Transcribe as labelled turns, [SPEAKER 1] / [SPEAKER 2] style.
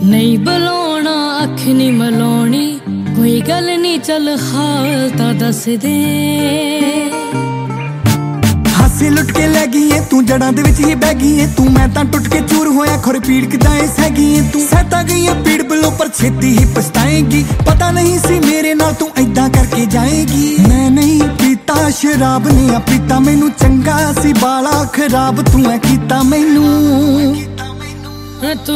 [SPEAKER 1] नहीं बुलाना अख नहीं मिलानी कोई गल नहीं चल हाल ता दस दे
[SPEAKER 2] हासे लुट के लै गई है तू जड़ां दे विच ही बह गई है तू मैं तां टुट के चूर होया खुर पीड़ किदां सहगी है तू सहता गई है पीड़ बलों पर छेती ही पछताएगी पता नहीं सी मेरे नाल तू ऐदां करके जाएगी मैं नहीं पीता शराब ने आ पीता मैनू चंगा सी बाला खराब तू है कीता मैनू